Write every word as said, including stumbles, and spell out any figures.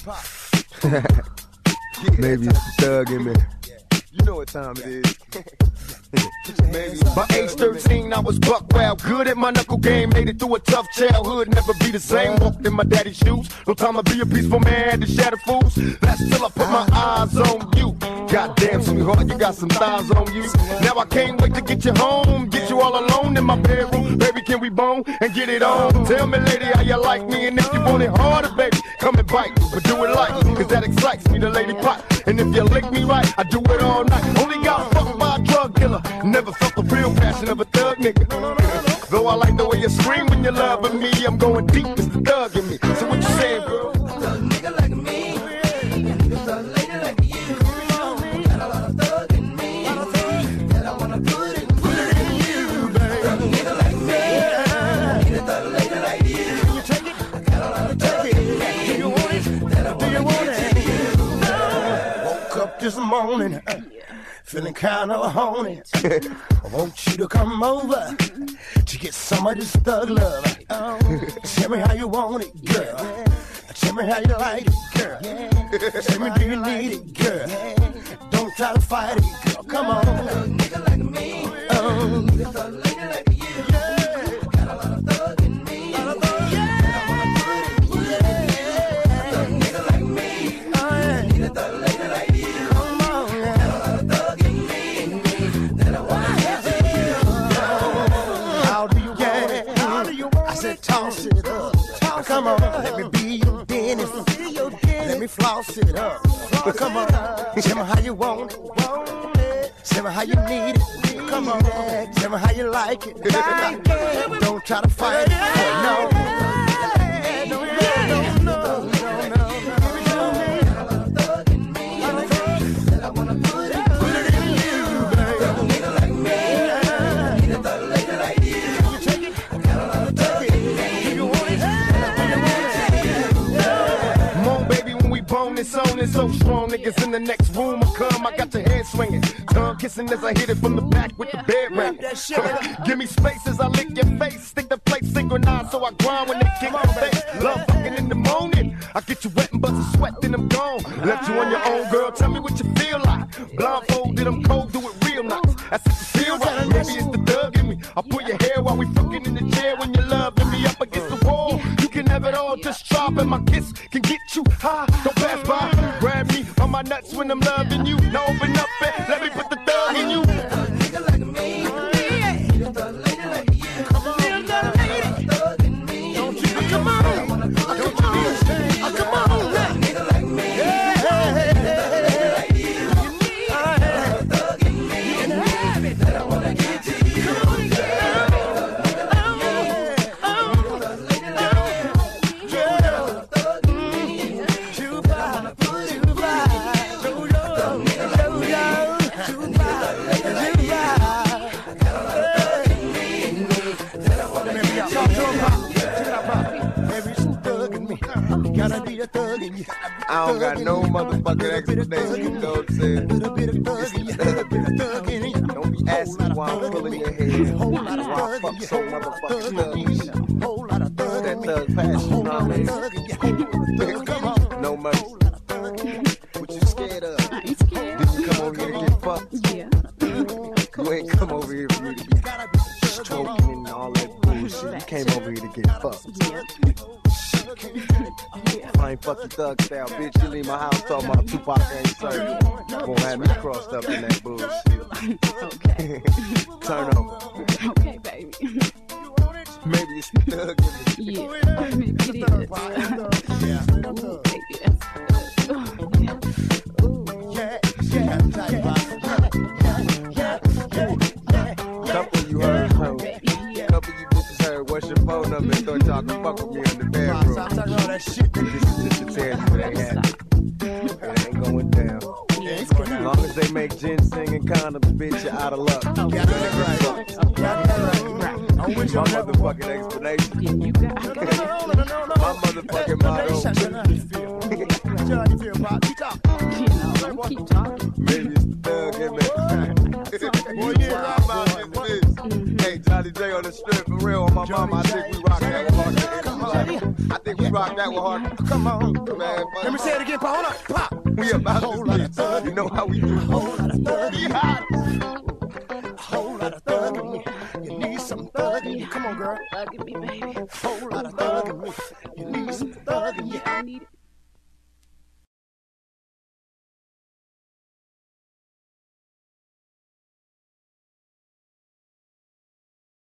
Maybe it's the thug in me. You know what time it is. By age thirteen, I was buck wild, good at my knuckle game. Made it through a tough childhood, never be the same. Walked in my daddy's shoes. No time to be a peaceful man, had to shatter fools. That's till I put my eyes on you. Goddamn, sweetheart, you got some thighs on you. Now I can't wait to get you home, get you all alone in my bedroom. Baby, can we bone and get it on? Tell me, lady, how you like me, and if you want it harder, baby, come and bite, but do it light, cause that excites me, the lady pot. And if you lick me right, I do it all night. Only got fucked by a drug dealer. Never felt the real passion of a thug nigga. Though I like the way you scream when you're loving me, I'm going deep, it's the thug in me. So what you saying, girl? Thug nigga like me, and a thug lady like you. Got a lot of thug in me, that I wanna put it, put it in you, baby. Thug nigga like me, and a thug lady like you. I got a lot of thug in me, do you want it? That I wanna put it in you. Woke up this morning, feeling kind of horny. I want you to come over to get some of this thug love. Tell me how you want it, girl. Tell me how you like it, girl. Tell me, do you need it, girl? Don't try to fight it, girl. Come on. A nigga like me, oh, need a thug lady like you. Got a lot of thug in me, that I wanna put it, put it in you. A thug nigga like me, oh, need a thug lady like you. Come on, got a lot of thug in me, that I wanna have it. How do you want it? How do you want it? I said toss it up. Come on, let me be your dentist. Let me floss it up. Come on, tell me how you want it. Tell me how you need it. Come on, tell me how you like it. Don't try to fight it. No. No, no, no, no, no. It's on, it's so strong, niggas in the next room I come, I got your head swinging, tongue kissing as I hit it from the back with the bed wrap. Give me space as I lick your face, stick the plate synchronized so I grind when they kick my face. Love fucking in the morning, I get you wet and bust a sweat, then I'm gone. Left you on your own, girl, tell me what you feel like. Blindfolded, I'm cold, do it real nice. That's what you feel right, maybe it's the thug in me. I pull your hair while we fucking in the chair when you're loving me up against the wall. You can have it all, just drop and my kiss can get you high. Don't pass by, grab me on my nuts when I'm loving you. Now open up and let me put the thug in you. A nigga like me, need a thug lady like you. Come on, need a thug lady, thug in me. Don't you be come on, I wanna put it, come on, come on, a nigga like me, need a thug lady like you. A thug in me, that I wanna get to you. Come on, girl. I don't got no motherfucking explanation, you know what I'm saying? Don't be asking why I'm pulling your head. Why I fuck so motherfucking thug. That thug passion, you know what I mean? No money. What you scared of? I ain't scared. Did you come over here to get fucked? Yeah. You ain't come over here for me to be stroking and all that bullshit. You came over here to get fucked. Yeah. I ain't fucking thug style, bitch. You leave my house talking about Tupac ain't serving. Won't have me crossed up in that bullshit. Okay. Turn over. Okay, baby. Maybe it's the thug in me. Yeah, maybe it is. Yeah. Ooh, baby, that's good. Ooh, yeah. Couple you heard, ho. Couple you bitches heard. What's your phone number? And thought y'all could fuck with me in the bedroom. Stop talking all that shit. This is just to tell you it ain't happening. It ain't going down. As long as they make ginseng and condoms, bitch, you're out of luck. Got that right. Got that right. I'm with My you. motherfucking explanation. yeah, you got it. My motherfucking motto. How you feel? How you feel, Bob? You talk. You know, keep talking. Maybe it's the thug in me. Boy, you rock about this, bitch. Hey, Johnny J on the strip, for real, on my mama, I think we rock that. I think think we rock that one hard. Come on, man. Let me say it again, Pop. Hold up, Pop. We about Whole to lot be. of thug. You know how we do. Whole lot of thug. Be hot. Whole lot of thug in me. You need some thug in you. Come on, girl. Look at me, baby. Whole lot of thug.